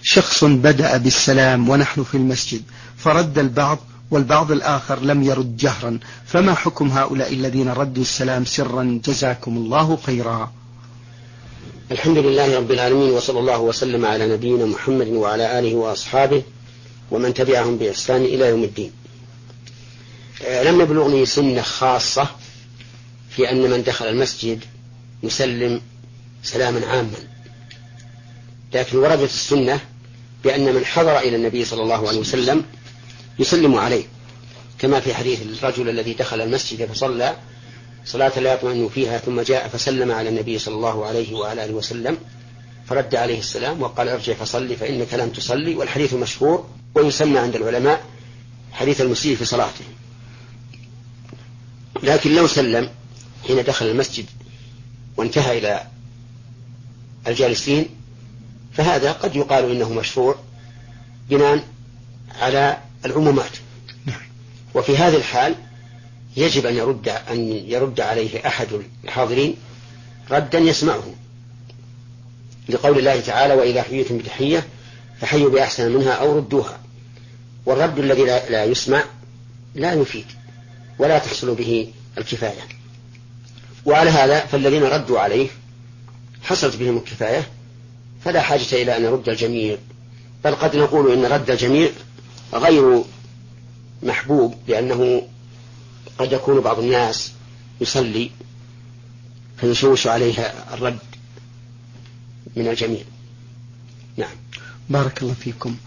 شخص بدأ بالسلام ونحن في المسجد فرد البعض والبعض الآخر لم يرد جهرا، فما حكم هؤلاء الذين ردوا السلام سرا؟ جزاكم الله خيرا. الحمد لله رب العالمين، وصلى الله وسلم على نبينا محمد وعلى آله وأصحابه ومن تبعهم بإحسان إلى يوم الدين. لم يبلغني سنة خاصة في أن من دخل المسجد يسلم سلاما عاما، لكن وردت السنة بأن من حضر إلى النبي صلى الله عليه وسلم يسلم عليه، كما في حديث الرجل الذي دخل المسجد فصلى صلاة لا يطمئن فيها ثم جاء فسلم على النبي صلى الله عليه وعلى آله وسلم فرد عليه السلام وقال ارجع فصلي فإنك لم تصلي، والحديث مشهور ويسمى عند العلماء حديث المسيء في صلاته. لكن لو سلم حين دخل المسجد وانتهى إلى الجالسين فهذا قد يقال إنه مشروع بناء على العمومات، وفي هذه الحال يجب أن يرد عليه أحد الحاضرين ردا يسمعه، لقول الله تعالى وإذا حييتم بتحية فحيوا بأحسن منها أو ردوها. والرد الذي لا يسمع لا يفيد ولا تحصل به الكفاية، وعلى هذا فالذين ردوا عليه حصلت بهم الكفاية، فلا حاجة إلى أن يرد الجميع، بل قد نقول إن رد الجميع غير محبوب، لأنه قد يكون بعض الناس يصلي فيشوش عليها الرد من الجميع. نعم. بارك الله فيكم.